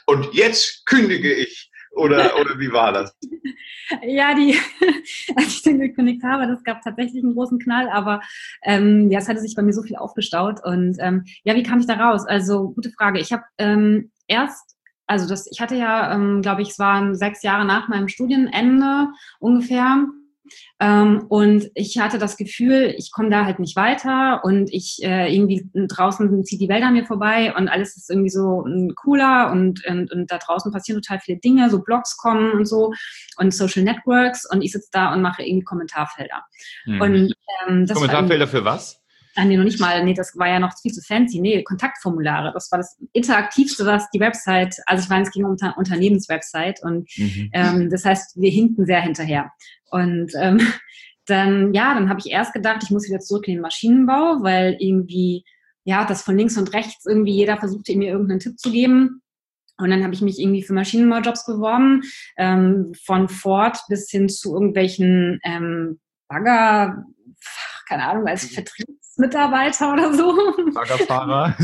und jetzt kündige ich. Oder wie war das? Ja, als ich den gekündigt habe, das gab tatsächlich einen großen Knall, aber ja, es hatte sich bei mir so viel aufgestaut und ja, wie kam ich da raus? Also, gute Frage. Ich habe ich hatte ja, glaube ich, es waren 6 Jahre nach meinem Studienende ungefähr. Und ich hatte das Gefühl, ich komme da halt nicht weiter und ich irgendwie draußen zieht die Welt an mir vorbei und alles ist irgendwie so cooler und da draußen passieren total viele Dinge, so Blogs kommen und so und Social Networks und ich sitze da und mache irgendwie Kommentarfelder. Und das Kommentarfelder für was? Nee, noch nicht mal. Nee, das war ja noch viel zu fancy. Nee, Kontaktformulare. Das war das Interaktivste, was die Website, also ich meine, es ging um Unternehmenswebsite und das heißt, wir hinkten sehr hinterher. Und dann habe ich erst gedacht, ich muss wieder zurück in den Maschinenbau, weil irgendwie, ja, das von links und rechts irgendwie jeder versuchte mir irgendeinen Tipp zu geben. Und dann habe ich mich irgendwie für Maschinenbaujobs beworben, von Ford bis hin zu irgendwelchen Bagger, keine Ahnung, als Vertriebsmitarbeiter oder so. Baggerfahrer.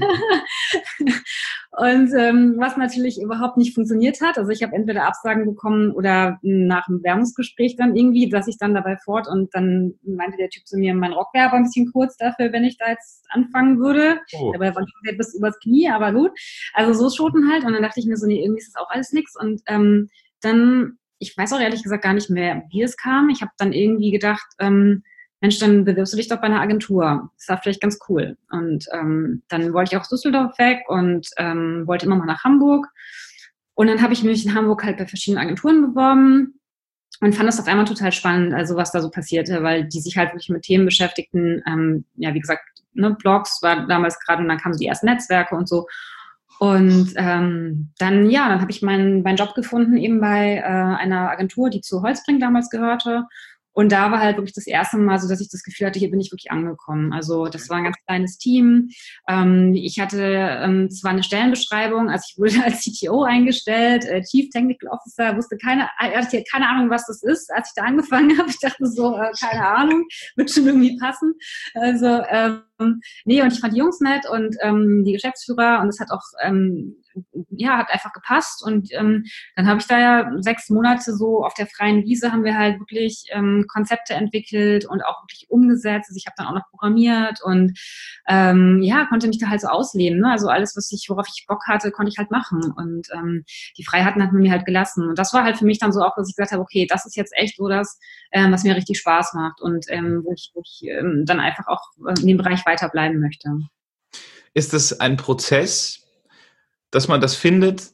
Und was natürlich überhaupt nicht funktioniert hat. Also ich habe entweder Absagen bekommen oder nach einem Bewerbungsgespräch dann irgendwie, dass ich dann dabei fort und dann meinte der Typ zu mir, mein Rock wäre aber ein bisschen kurz dafür, wenn ich da jetzt anfangen würde. Oh. Dabei war ich bis übers Knie, aber gut. Also so Schoten halt. Und dann dachte ich mir so, nee, irgendwie ist das auch alles nix. Und dann, ich weiß auch ehrlich gesagt gar nicht mehr, wie es kam. Ich habe dann irgendwie gedacht, Mensch, dann bewirbst du dich doch bei einer Agentur. Das war vielleicht ganz cool. Und dann wollte ich auch aus Düsseldorf weg und wollte immer mal nach Hamburg. Und dann habe ich mich in Hamburg halt bei verschiedenen Agenturen beworben und fand das auf einmal total spannend, also was da so passierte, weil die sich halt wirklich mit Themen beschäftigten. Ja, wie gesagt, ne, Blogs war damals gerade und dann kamen so die ersten Netzwerke und so. Und dann habe ich meinen Job gefunden eben bei einer Agentur, die zu Holzbring damals gehörte. Und da war halt wirklich das erste Mal so, dass ich das Gefühl hatte, hier bin ich wirklich angekommen. Also das war ein ganz kleines Team. Ich hatte zwar eine Stellenbeschreibung, also ich wurde als CTO eingestellt, Chief Technical Officer, hatte keine Ahnung, was das ist, als ich da angefangen habe. Ich dachte so, keine Ahnung, wird schon irgendwie passen. Also nee, und ich fand die Jungs nett und die Geschäftsführer und es hat auch hat einfach gepasst und dann habe ich da ja 6 Monate so auf der freien Wiese haben wir halt wirklich Konzepte entwickelt und auch wirklich umgesetzt. Also ich habe dann auch noch programmiert und konnte mich da halt so ausleben. Ne? Also alles, worauf ich Bock hatte, konnte ich halt machen und die Freiheiten hat man mir halt gelassen. Und das war halt für mich dann so auch, dass ich gesagt habe, okay, das ist jetzt echt so das, was mir richtig Spaß macht und wo ich dann einfach auch in dem Bereich weiterbleiben möchte. Ist es ein Prozess, dass man das findet?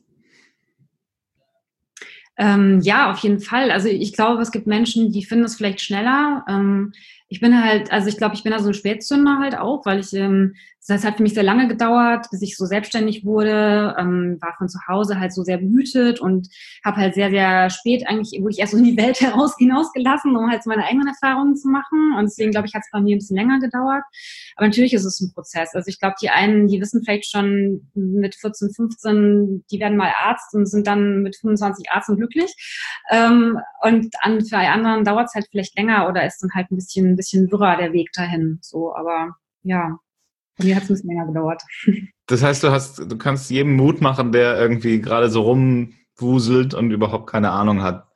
Ja, auf jeden Fall. Also ich glaube, es gibt Menschen, die finden es vielleicht schneller. Ich bin ich glaube, ich bin da so ein Spätzünder halt auch, weil das hat für mich sehr lange gedauert, bis ich so selbstständig wurde, war von zu Hause halt so sehr behütet und habe halt sehr, sehr spät eigentlich, wurde ich erst so in die Welt hinausgelassen, um halt so meine eigenen Erfahrungen zu machen. Und deswegen, glaube ich, hat es bei mir ein bisschen länger gedauert. Aber natürlich ist es ein Prozess. Also ich glaube, die einen, die wissen vielleicht schon mit 14, 15, die werden mal Arzt und sind dann mit 25 Arzt und glücklich. Und für anderen dauert es halt vielleicht länger oder ist dann halt ein bisschen wirrer der Weg dahin. So, aber ja, bei mir hat es ein bisschen länger gedauert. Das heißt, du kannst jedem Mut machen, der irgendwie gerade so rumwuselt und überhaupt keine Ahnung hat.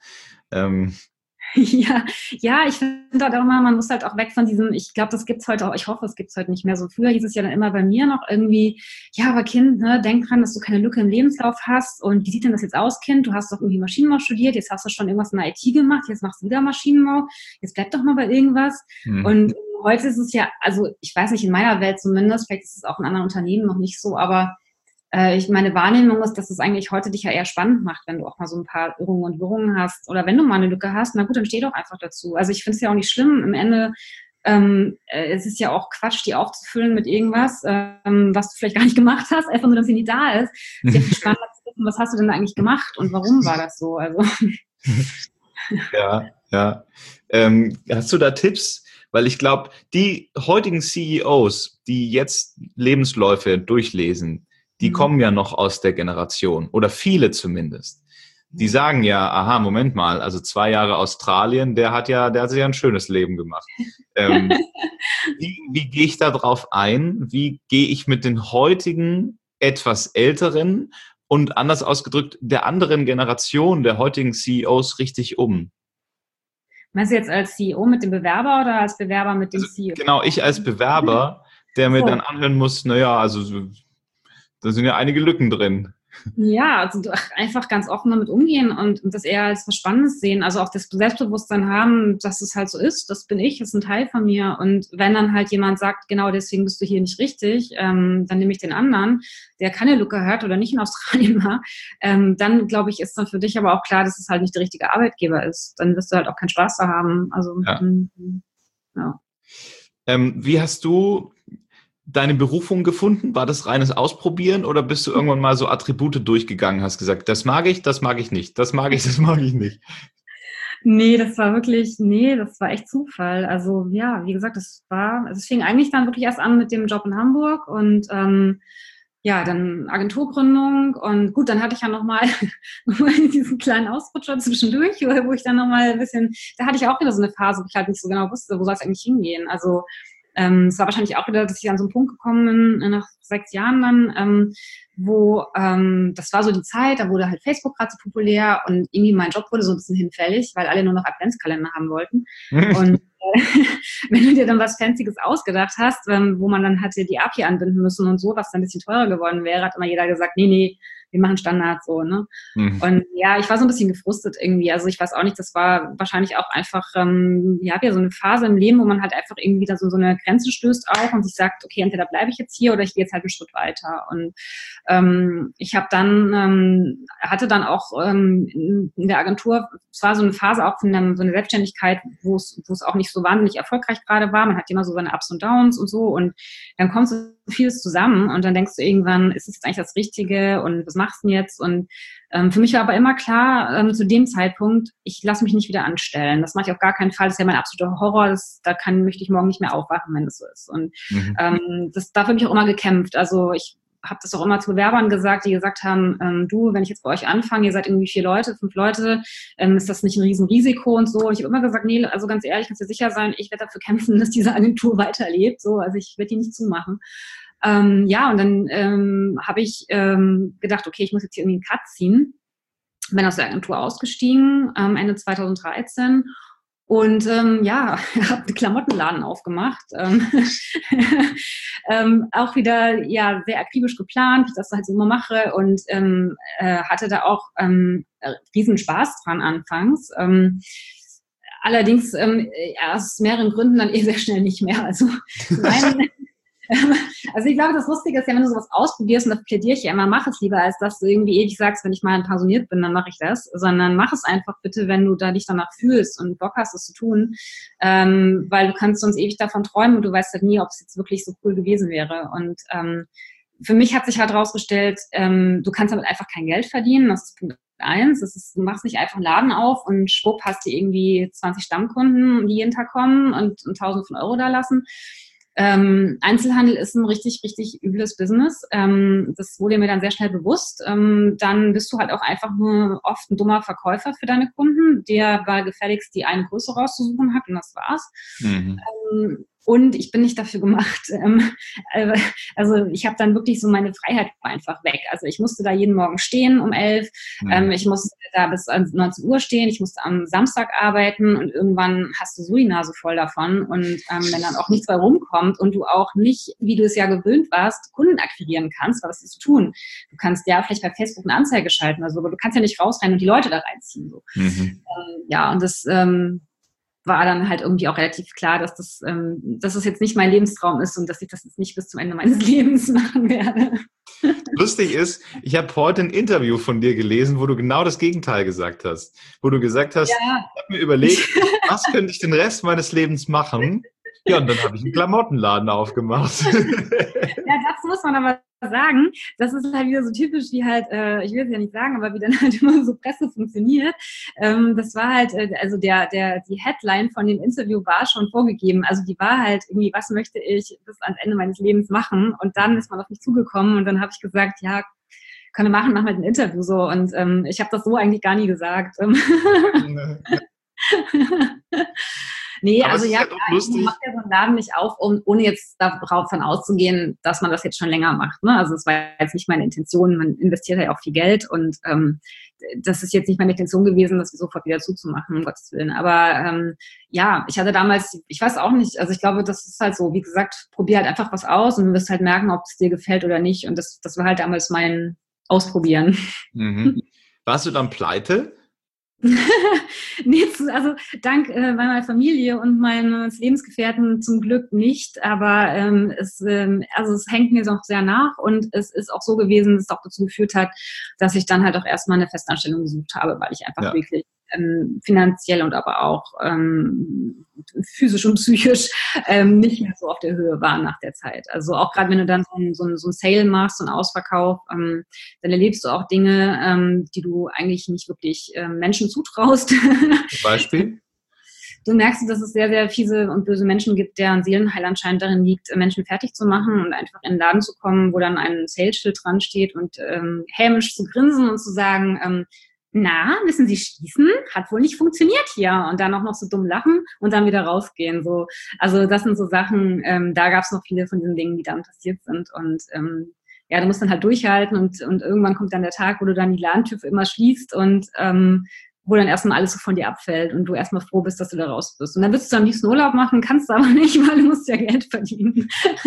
Ja, ich finde halt auch immer, man muss halt auch weg von diesem, ich glaube, das gibt's heute auch, ich hoffe, es gibt's heute nicht mehr so. Früher hieß es ja dann immer bei mir noch irgendwie, ja, aber Kind, ne, denk dran, dass du keine Lücke im Lebenslauf hast und wie sieht denn das jetzt aus, Kind? Du hast doch irgendwie Maschinenbau studiert, jetzt hast du schon irgendwas in der IT gemacht, jetzt machst du wieder Maschinenbau, jetzt bleib doch mal bei irgendwas. Und heute ist es ja, also ich weiß nicht, in meiner Welt zumindest, vielleicht ist es auch in anderen Unternehmen noch nicht so, aber meine Wahrnehmung ist, dass es eigentlich heute dich ja eher spannend macht, wenn du auch mal so ein paar Irrungen und Wirrungen hast oder wenn du mal eine Lücke hast, na gut, dann steh doch einfach dazu. Also ich finde es ja auch nicht schlimm. Am Ende es ist ja auch Quatsch, die aufzufüllen mit irgendwas, was du vielleicht gar nicht gemacht hast, einfach nur, dass sie nicht da ist. Es ist ja viel spannender zu wissen, was hast du denn da eigentlich gemacht und warum war das so? Also Ja. Hast du da Tipps? Weil ich glaube, die heutigen CEOs, die jetzt Lebensläufe durchlesen, die kommen ja noch aus der Generation oder viele zumindest. Die sagen ja, aha, Moment mal, also 2 Jahre Australien, der hat sich ja ein schönes Leben gemacht. Wie gehe ich da drauf ein? Wie gehe ich mit den heutigen, etwas älteren und anders ausgedrückt, der anderen Generation der heutigen CEOs richtig um? Meinst du jetzt als CEO mit dem Bewerber oder als Bewerber mit dem Also, CEO? genau, ich als Bewerber, der mir dann anhören muss, naja, also da sind ja einige Lücken drin. Ja, also einfach ganz offen damit umgehen und das eher als was Spannendes sehen. Also auch das Selbstbewusstsein haben, dass es halt so ist. Das bin ich, das ist ein Teil von mir. Und wenn dann halt jemand sagt, genau deswegen bist du hier nicht richtig, dann nehme ich den anderen, der keine Lücke hat oder nicht in Australien war, dann glaube ich, ist dann für dich aber auch klar, dass es halt nicht der richtige Arbeitgeber ist. Dann wirst du halt auch keinen Spaß da haben. Also, Ja. ja. Wie hast du deine Berufung gefunden? War das reines Ausprobieren oder bist du irgendwann mal so Attribute durchgegangen, hast gesagt, das mag ich nicht, das mag ich nicht? Nee, das war echt Zufall. Also ja, wie gesagt, es fing eigentlich dann wirklich erst an mit dem Job in Hamburg und ja, dann Agenturgründung und gut, dann hatte ich ja nochmal diesen kleinen Ausrutscher zwischendurch, wo ich dann nochmal ein bisschen, da hatte ich auch wieder so eine Phase, wo ich halt nicht so genau wusste, wo soll es eigentlich hingehen. Also es war wahrscheinlich auch wieder, dass ich an so einen Punkt gekommen bin, nach 6 Jahren dann, wo das war so die Zeit, da wurde halt Facebook gerade so populär und irgendwie mein Job wurde so ein bisschen hinfällig, weil alle nur noch Adventskalender haben wollten. Und wenn du dir dann was Fancyes ausgedacht hast, wo man dann hatte die API anbinden müssen und so, was dann ein bisschen teurer geworden wäre, hat immer jeder gesagt, nee, wir machen Standard so, ne? Und ja, ich war so ein bisschen gefrustet irgendwie. Also ich weiß auch nicht, das war wahrscheinlich auch einfach, ja, so eine Phase im Leben, wo man halt einfach irgendwie da so eine Grenze stößt auch und sich sagt, okay, entweder bleibe ich jetzt hier oder ich gehe jetzt halt einen Schritt weiter. Und ich habe dann, hatte dann auch in der Agentur, es war so eine Phase auch von so eine Selbstständigkeit, wo es auch nicht so wahnsinnig erfolgreich gerade war. Man hat immer so seine Ups und Downs und so und dann kommt so vieles zusammen und dann denkst du irgendwann, ist es jetzt eigentlich das Richtige und was machst du denn jetzt? Und für mich war aber immer klar, zu dem Zeitpunkt, ich lasse mich nicht wieder anstellen. Das mache ich auf gar keinen Fall. Das ist ja mein absoluter Horror. Möchte ich morgen nicht mehr aufwachen, wenn das so ist. Und dafür habe ich auch immer gekämpft. Also ich habe das auch immer zu Bewerbern gesagt, die gesagt haben, du, wenn ich jetzt bei euch anfange, ihr seid irgendwie 4 Leute, 5 Leute, ist das nicht ein Riesenrisiko und so. Und ich habe immer gesagt, nee, also ganz ehrlich, kannst du sicher sein, ich werde dafür kämpfen, dass diese Agentur weiterlebt. So, also ich werde die nicht zumachen. Ja, und dann habe ich gedacht, okay, ich muss jetzt hier irgendwie einen Cut ziehen. Bin aus der Agentur ausgestiegen, Ende 2013. Und ja, habe einen Klamottenladen aufgemacht. Auch wieder ja sehr akribisch geplant, wie ich das halt so immer mache. Und hatte da auch riesen Spaß dran anfangs. Allerdings aus mehreren Gründen dann sehr schnell nicht mehr. Also also ich glaube, das Lustige ist ja, wenn du sowas ausprobierst, und das plädiere ich ja immer, mach es lieber, als dass du irgendwie ewig sagst, wenn ich mal pensioniert bin, dann mache ich das, sondern mach es einfach bitte, wenn du da dich danach fühlst und Bock hast, es zu tun, weil du kannst sonst ewig davon träumen und du weißt halt nie, ob es jetzt wirklich so cool gewesen wäre. Und für mich hat sich halt rausgestellt, du kannst damit einfach kein Geld verdienen, das ist Punkt 1, du machst nicht einfach einen Laden auf und schwupp hast du irgendwie 20 Stammkunden, die jeden Tag kommen und Tausende von Euro da lassen. Einzelhandel ist ein richtig, richtig übles Business. Das wurde mir dann sehr schnell bewusst. Dann bist du halt auch einfach nur oft ein dummer Verkäufer für deine Kunden, der war gefälligst die eine Größe rauszusuchen hat und das war's. Und ich bin nicht dafür gemacht. Also ich habe dann wirklich so meine Freiheit einfach weg. Also ich musste da jeden Morgen stehen um 11. Ich musste da bis 19 Uhr stehen. Ich musste am Samstag arbeiten und irgendwann hast du so die Nase voll davon. Und wenn dann auch nichts bei rumkommt und du auch nicht, wie du es ja gewöhnt warst, Kunden akquirieren kannst, was ist zu tun? Du kannst ja vielleicht bei Facebook eine Anzeige schalten oder so, aber du kannst ja nicht rausrennen und die Leute da reinziehen. So. Ja, und das war dann halt irgendwie auch relativ klar, dass das jetzt nicht mein Lebenstraum ist und dass ich das jetzt nicht bis zum Ende meines Lebens machen werde. Lustig ist, ich habe heute ein Interview von dir gelesen, wo du genau das Gegenteil gesagt hast. Wo du gesagt hast, ich habe mir überlegt, was könnte ich den Rest meines Lebens machen? Ja, und dann habe ich einen Klamottenladen aufgemacht. Ja, das muss man aber sagen. Das ist halt wieder so typisch, wie halt, ich will es ja nicht sagen, aber wie dann halt immer so Presse funktioniert. Das war halt, also die Headline von dem Interview war schon vorgegeben. Also die war halt irgendwie, was möchte ich bis ans Ende meines Lebens machen? Und dann ist man auf mich zugekommen und dann habe ich gesagt, ja, kann ich machen, mach halt ein Interview so. Und ich habe das so eigentlich gar nie gesagt. Nee, Aber also es ist ja, ja klar, doch man lustig. macht ja so einen Laden nicht auf, ohne jetzt davon auszugehen, dass man das jetzt schon länger macht. Ne? Also es war jetzt nicht meine Intention, man investiert ja auch viel Geld und das ist jetzt nicht meine Intention gewesen, das sofort wieder zuzumachen, um Gottes Willen. Aber ja, ich hatte damals, ich weiß auch nicht, also ich glaube, das ist halt so, wie gesagt, probier halt einfach was aus und du wirst halt merken, ob es dir gefällt oder nicht. Und das war halt damals mein Ausprobieren. Mhm. Warst du dann pleite? Nee, also dank meiner Familie und meines Lebensgefährten zum Glück nicht, aber also es hängt mir noch sehr nach und es ist auch so gewesen, dass es auch dazu geführt hat, dass ich dann halt auch erstmal eine Festanstellung gesucht habe, weil ich einfach Ja. wirklich finanziell und aber auch physisch und psychisch nicht mehr so auf der Höhe war nach der Zeit. Also auch gerade wenn du dann so ein Sale machst, so einen Ausverkauf, dann erlebst du auch Dinge, die du eigentlich nicht wirklich Menschen zutraust. Zum Beispiel? Du merkst, dass es sehr, sehr fiese und böse Menschen gibt, deren Seelenheil anscheinend darin liegt, Menschen fertig zu machen und einfach in den Laden zu kommen, wo dann ein Sales-Schild dran steht und hämisch zu grinsen und zu sagen, na, müssen Sie schließen? Hat wohl nicht funktioniert hier. Und dann auch noch so dumm lachen und dann wieder rausgehen. So. Also das sind so Sachen, da gab es noch viele von diesen Dingen, die dann passiert sind. Und ja, du musst dann halt durchhalten und irgendwann kommt dann der Tag, wo du dann die Ladentür für immer schließt und wo dann erstmal alles so von dir abfällt und du erstmal froh bist, dass du da raus bist. Und dann willst du am liebsten Urlaub machen, kannst du aber nicht, weil du musst ja Geld verdienen.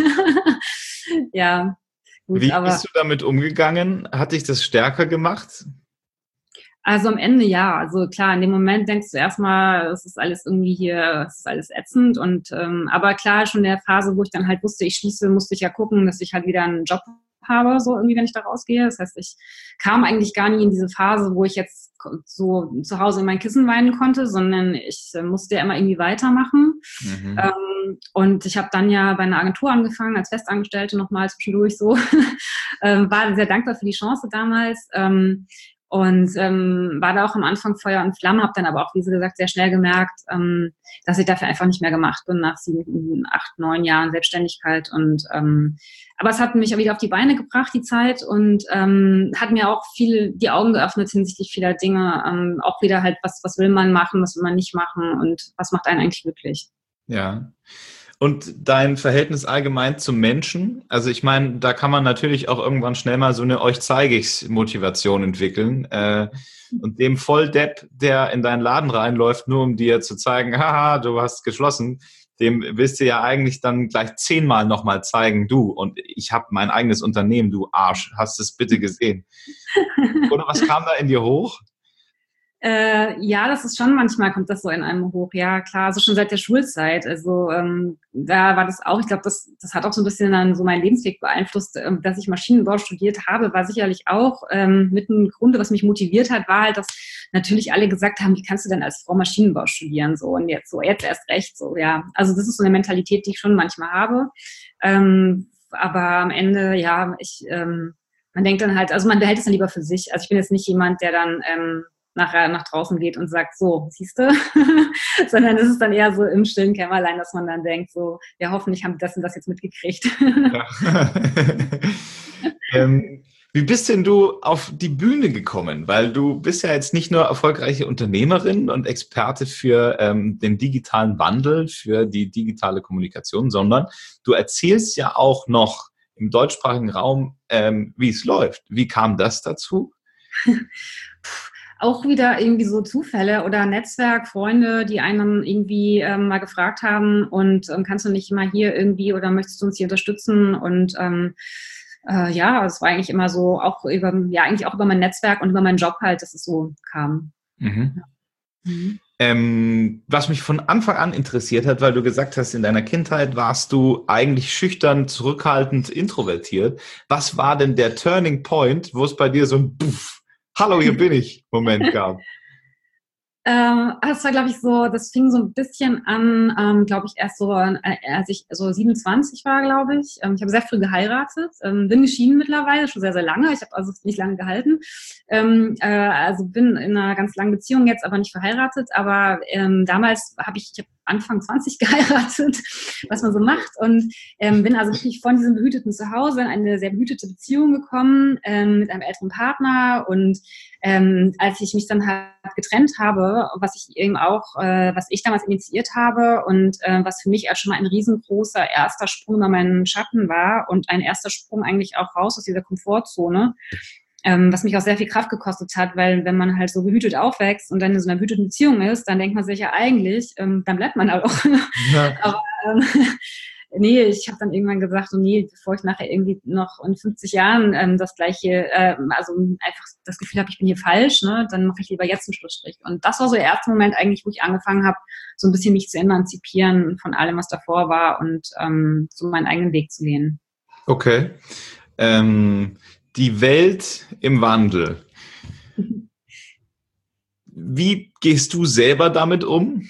Ja, gut, Wie aber bist du damit umgegangen? Hat dich das stärker gemacht? also am Ende ja. Also klar, in dem Moment denkst du erstmal, es ist alles irgendwie hier, es ist alles ätzend. Und aber klar, schon in der Phase, wo ich dann halt wusste, ich schließe, musste ich ja gucken, dass ich halt wieder einen Job habe, so irgendwie, wenn ich da rausgehe. Das heißt, ich kam eigentlich gar nie in diese Phase, wo ich jetzt so zu Hause in mein Kissen weinen konnte, sondern ich musste ja immer irgendwie weitermachen. Mhm. Und ich habe dann ja bei einer Agentur angefangen, als Festangestellte nochmal zwischendurch so. War sehr dankbar für die Chance damals. Und war da auch am Anfang Feuer und Flamme, habe dann aber auch, wie Sie gesagt, sehr schnell gemerkt, dass ich dafür einfach nicht mehr gemacht bin nach 7, 8, 9 Jahren Selbstständigkeit. Und aber es hat mich auch wieder auf die Beine gebracht, die Zeit, und hat mir auch viel die Augen geöffnet hinsichtlich vieler Dinge. Auch wieder halt, was will man machen, was will man nicht machen und was macht einen eigentlich glücklich. Ja. Und dein Verhältnis allgemein zum Menschen? Also ich meine, da kann man natürlich auch irgendwann schnell mal so eine euch zeige ich's Motivation entwickeln. Und dem Volldepp, der in deinen Laden reinläuft, nur um dir zu zeigen, haha, du hast geschlossen, dem willst du ja eigentlich dann gleich 10-mal nochmal zeigen, du, und ich habe mein eigenes Unternehmen, du Arsch, hast es bitte gesehen? Oder was kam da in dir hoch? Ja, das ist schon, manchmal kommt das so in einem hoch. Ja, klar, also schon seit der Schulzeit. Also da war das auch, ich glaube, das hat auch so ein bisschen dann so meinen Lebensweg beeinflusst, dass ich Maschinenbau studiert habe, war sicherlich auch mit einem Grund, was mich motiviert hat, war halt, dass natürlich alle gesagt haben, wie kannst du denn als Frau Maschinenbau studieren? So, und jetzt erst recht so, ja. Also das ist so eine Mentalität, die ich schon manchmal habe. Aber am Ende, ja, man denkt dann halt, also man behält es dann lieber für sich. Also ich bin jetzt nicht jemand, der dann nachher nach draußen geht und sagt, so, siehst du, sondern es ist dann eher so im stillen Kämmerlein, dass man dann denkt, so, ja, hoffentlich haben die das und das jetzt mitgekriegt. Ja. Wie bist denn du auf die Bühne gekommen? Weil du bist ja jetzt nicht nur erfolgreiche Unternehmerin und Experte für den digitalen Wandel, für die digitale Kommunikation, sondern du erzählst ja auch noch im deutschsprachigen Raum, wie es läuft. Wie kam das dazu? Auch wieder irgendwie so Zufälle oder Netzwerk, Freunde, die einen irgendwie mal gefragt haben und kannst du nicht mal hier irgendwie oder möchtest du uns hier unterstützen? Und ja, es war eigentlich immer so, auch eigentlich auch über mein Netzwerk und über meinen Job halt, dass es so kam. Mhm. Ja. Mhm. Was mich von Anfang an interessiert hat, weil du gesagt hast, in deiner Kindheit warst du eigentlich schüchtern, zurückhaltend, introvertiert. Was war denn der Turning Point, wo es bei dir so ein Puff, Hallo, hier bin ich Moment gab? Das war, glaube ich, so, das fing so ein bisschen an, glaube ich, erst so, als ich so 27 war, glaube ich. Ich habe sehr früh geheiratet, bin geschieden mittlerweile, schon sehr, sehr lange. Ich habe also nicht lange gehalten. Also bin in einer ganz langen Beziehung jetzt, aber nicht verheiratet. Aber damals habe ich Anfang 20 geheiratet, was man so macht und bin also wirklich von diesem behüteten Zuhause in eine sehr behütete Beziehung gekommen mit einem älteren Partner und als ich mich dann halt getrennt habe, was ich damals initiiert habe und was für mich als schon mal ein riesengroßer erster Sprung über meinen Schatten war und ein erster Sprung eigentlich auch raus aus dieser Komfortzone, was mich auch sehr viel Kraft gekostet hat, weil wenn man halt so behütet aufwächst und dann in so einer behüteten Beziehung ist, dann denkt man sich ja eigentlich, dann bleibt man halt auch. Ja. Aber nee, ich habe dann irgendwann gesagt, so, nee, bevor ich nachher irgendwie noch in 50 Jahren das Gleiche, also einfach das Gefühl habe, ich bin hier falsch, ne, dann mache ich lieber jetzt einen Schlussstrich. Und das war so der erste Moment eigentlich, wo ich angefangen habe, so ein bisschen mich zu emanzipieren von allem, was davor war und so meinen eigenen Weg zu gehen. Okay. Die Welt im Wandel. Wie gehst du selber damit um?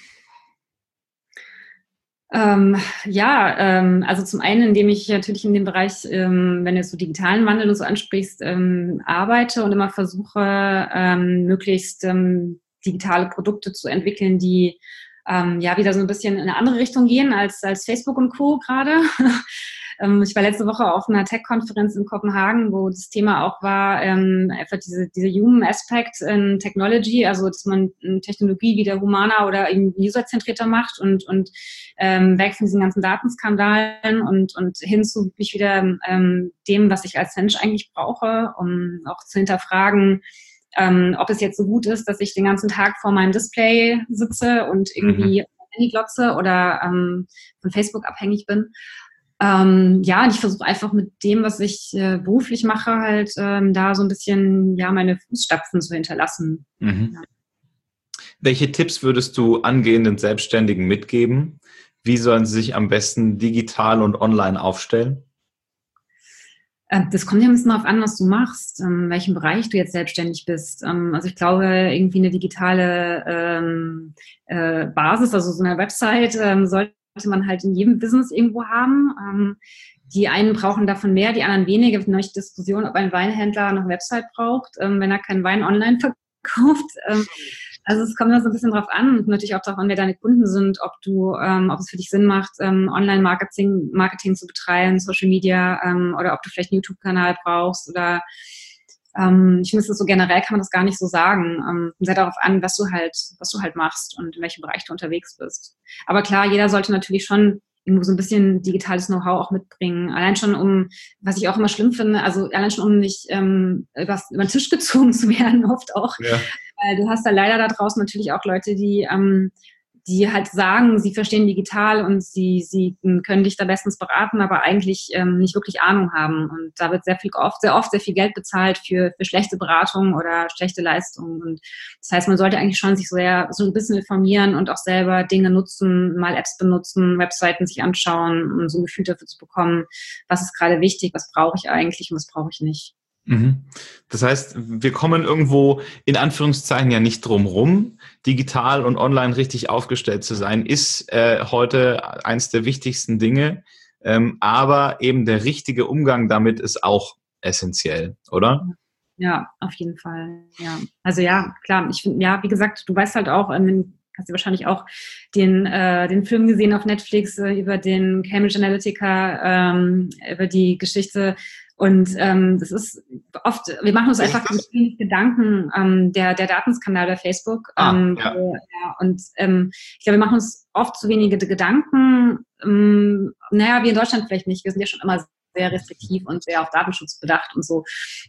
Also zum einen, indem ich natürlich in dem Bereich, wenn du jetzt so digitalen Wandel und so ansprichst, arbeite und immer versuche, möglichst digitale Produkte zu entwickeln, die wieder so ein bisschen in eine andere Richtung gehen als Facebook und Co. gerade. Ich war letzte Woche auf einer Tech-Konferenz in Kopenhagen, wo das Thema auch war, einfach diese Human Aspect in Technology, also dass man Technologie wieder humaner oder irgendwie userzentrierter macht und weg von diesen ganzen Datenskandalen und hin zu wirklich wieder dem, was ich als Mensch eigentlich brauche, um auch zu hinterfragen, ob es jetzt so gut ist, dass ich den ganzen Tag vor meinem Display sitze und irgendwie Handy glotze oder von Facebook abhängig bin. Und ich versuche einfach mit dem, was ich beruflich mache, halt da so ein bisschen meine Fußstapfen zu hinterlassen. Mhm. Ja. Welche Tipps würdest du angehenden Selbstständigen mitgeben? Wie sollen sie sich am besten digital und online aufstellen? Das kommt ja ein bisschen darauf an, was du machst, in welchem Bereich du jetzt selbstständig bist. Also ich glaube, irgendwie eine digitale Basis, also so eine Website, sollte man halt in jedem Business irgendwo haben. Die einen brauchen davon mehr, die anderen weniger. Es gibt eine Diskussion, ob ein Weinhändler noch eine Website braucht, wenn er keinen Wein online verkauft. Also es kommt immer so ein bisschen drauf an und natürlich auch darauf an, wer deine Kunden sind, ob es für dich Sinn macht, Online-Marketing zu betreiben, Social Media, oder ob du vielleicht einen YouTube-Kanal brauchst oder ich finde, es ist so generell kann man das gar nicht so sagen. Sehr darauf an, was du halt machst und in welchem Bereich du unterwegs bist. Aber klar, jeder sollte natürlich schon irgendwo so ein bisschen digitales Know-how auch mitbringen. Allein schon was ich auch immer schlimm finde, also allein schon um nicht über den Tisch gezogen zu werden, oft auch. Ja. Weil du hast da leider da draußen natürlich auch Leute, die halt sagen, sie verstehen digital und sie können dich da bestens beraten, aber eigentlich nicht wirklich Ahnung haben. Und da wird sehr oft sehr viel Geld bezahlt für schlechte Beratung oder schlechte Leistungen. Und das heißt, man sollte eigentlich schon sich so ein bisschen informieren und auch selber Dinge nutzen, mal Apps benutzen, Webseiten sich anschauen, um so ein Gefühl dafür zu bekommen, was ist gerade wichtig, was brauche ich eigentlich und was brauche ich nicht. Das heißt, wir kommen irgendwo in Anführungszeichen ja nicht drum rum. Digital und online richtig aufgestellt zu sein, ist heute eins der wichtigsten Dinge. Aber eben der richtige Umgang damit ist auch essentiell, oder? Ja, auf jeden Fall. Ja, also ja, klar. Ich finde, ja, wie gesagt, du weißt halt auch, hast du wahrscheinlich auch den Film gesehen auf Netflix über den Cambridge Analytica, über die Geschichte. Und das ist oft, wir machen uns einfach wenig Gedanken, der Datenskandal bei Facebook. Und ich glaube, wir machen uns oft zu wenige Gedanken. Wir in Deutschland vielleicht nicht. Wir sind ja schon immer sehr restriktiv und sehr auf Datenschutz bedacht und so.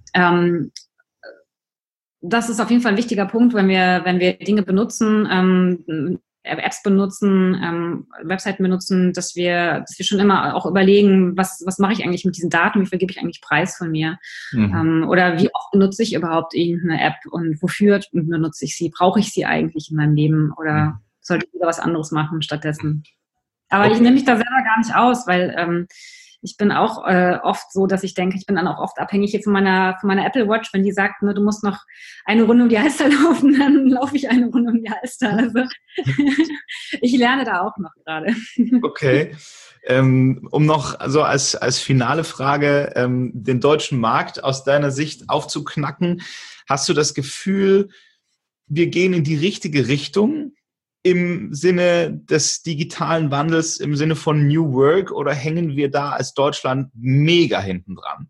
Das ist auf jeden Fall ein wichtiger Punkt, wenn wir Dinge benutzen, Apps benutzen, Webseiten benutzen, dass wir schon immer auch überlegen, was mache ich eigentlich mit diesen Daten, wie viel gebe ich eigentlich preis von mir? Oder wie oft benutze ich überhaupt irgendeine App und wofür benutze ich sie? Brauche ich sie eigentlich in meinem Leben oder sollte ich wieder was anderes machen stattdessen? Aber ich nehme mich da selber gar nicht aus, weil ich bin auch oft so, dass ich denke, ich bin dann auch oft abhängig hier von meiner Apple Watch. Wenn die sagt, ne, du musst noch eine Runde um die Alster laufen, dann laufe ich eine Runde um die Alster. Also ich lerne da auch noch gerade. Okay. Um noch so als finale Frage den deutschen Markt aus deiner Sicht aufzuknacken, hast du das Gefühl, wir gehen in die richtige Richtung im Sinne des digitalen Wandels, im Sinne von New Work, oder hängen wir da als Deutschland mega hinten dran?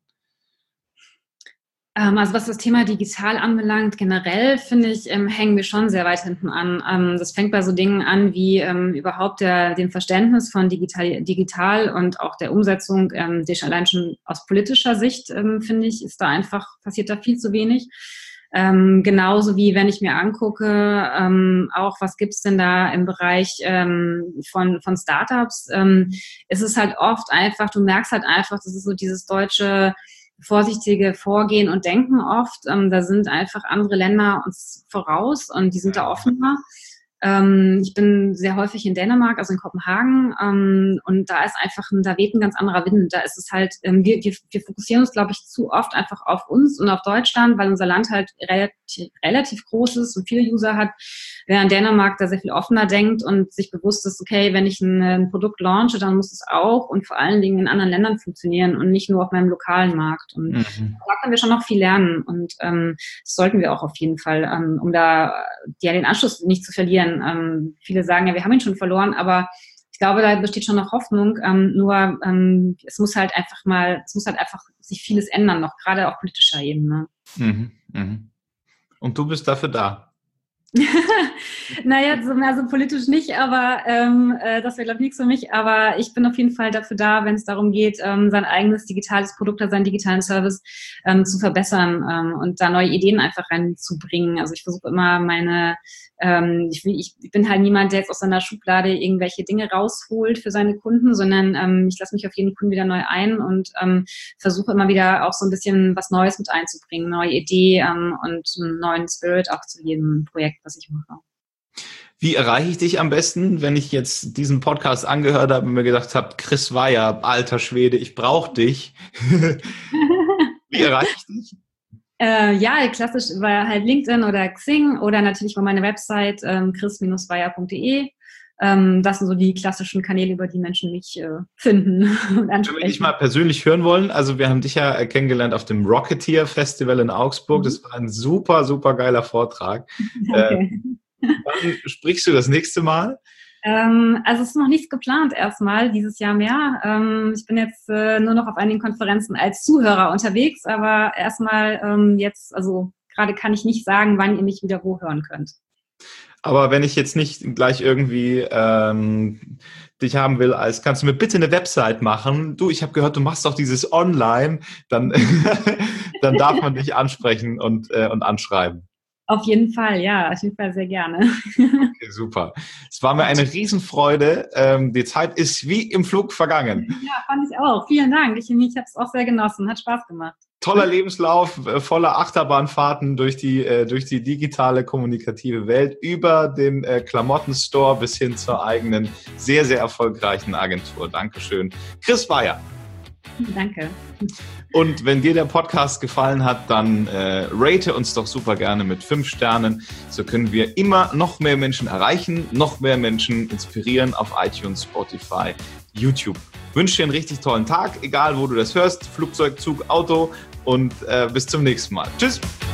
Also was das Thema digital anbelangt, generell finde ich, hängen wir schon sehr weit hinten an. Das fängt bei so Dingen an wie überhaupt dem Verständnis von digital und auch der Umsetzung, allein schon aus politischer Sicht, finde ich, passiert da viel zu wenig. Genauso wie wenn ich mir angucke, auch was gibt's denn da im Bereich von Startups, ist es halt oft einfach, du merkst halt einfach, das ist so dieses deutsche vorsichtige Vorgehen und Denken oft. Da sind einfach andere Länder uns voraus und die sind da offener. Ich bin sehr häufig in Dänemark, also in Kopenhagen, und da ist einfach, da weht ein ganz anderer Wind. Da ist es halt, wir fokussieren uns, glaube ich, zu oft einfach auf uns und auf Deutschland, weil unser Land halt relativ groß ist und viele User hat, während Dänemark da sehr viel offener denkt und sich bewusst ist, okay, wenn ich ein Produkt launche, dann muss es auch und vor allen Dingen in anderen Ländern funktionieren und nicht nur auf meinem lokalen Markt. Und da können wir schon noch viel lernen und das sollten wir auch auf jeden Fall, um da den Anschluss nicht zu verlieren. Viele sagen ja, wir haben ihn schon verloren, aber ich glaube, da besteht schon noch Hoffnung. Es muss halt einfach sich vieles ändern, noch gerade auf politischer Ebene. Und du bist dafür da? Naja, also politisch nicht, aber das wäre, glaube ich, nichts für mich. Aber ich bin auf jeden Fall dafür da, wenn es darum geht, sein eigenes digitales Produkt oder seinen digitalen Service zu verbessern und da neue Ideen einfach reinzubringen. Also ich versuche immer ich bin halt niemand, der jetzt aus seiner Schublade irgendwelche Dinge rausholt für seine Kunden, sondern ich lasse mich auf jeden Kunden wieder neu ein und versuche immer wieder auch so ein bisschen was Neues mit einzubringen, neue Idee und einen neuen Spirit auch zu jedem Projekt, was ich mache. Wie erreiche ich dich am besten, wenn ich jetzt diesen Podcast angehört habe und mir gedacht habe, Chris Weyer, alter Schwede, ich brauche dich. Wie erreiche ich dich? Ja, klassisch war halt LinkedIn oder Xing oder natürlich über meine Website chris-weyer.de. Das sind so die klassischen Kanäle, über die Menschen mich finden und ansprechen. Wenn wir dich mal persönlich hören wollen, also wir haben dich ja kennengelernt auf dem Rocketeer Festival in Augsburg. Das war ein super, super geiler Vortrag. Okay. Wann sprichst du das nächste Mal? Also es ist noch nichts geplant erstmal dieses Jahr mehr. Ich bin jetzt nur noch auf einigen Konferenzen als Zuhörer unterwegs, aber erstmal jetzt, also gerade kann ich nicht sagen, wann ihr mich wieder wo hören könnt. Aber wenn ich jetzt nicht gleich irgendwie dich haben will, kannst du mir bitte eine Website machen? Du, ich habe gehört, du machst doch dieses Online, dann darf man dich ansprechen und anschreiben. Auf jeden Fall, ja, auf jeden Fall sehr gerne. Okay, super. Es war mir eine Riesenfreude. Die Zeit ist wie im Flug vergangen. Ja, fand ich auch. Vielen Dank. Ich habe es auch sehr genossen. Hat Spaß gemacht. Toller Lebenslauf, voller Achterbahnfahrten durch die digitale kommunikative Welt, über den Klamottenstore bis hin zur eigenen, sehr, sehr erfolgreichen Agentur. Dankeschön. Chris Weyer. Danke. Und wenn dir der Podcast gefallen hat, dann rate uns doch super gerne mit 5 Sternen. So können wir immer noch mehr Menschen erreichen, noch mehr Menschen inspirieren auf iTunes, Spotify, YouTube. Ich wünsche dir einen richtig tollen Tag, egal wo du das hörst, Flugzeug, Zug, Auto, und bis zum nächsten Mal. Tschüss!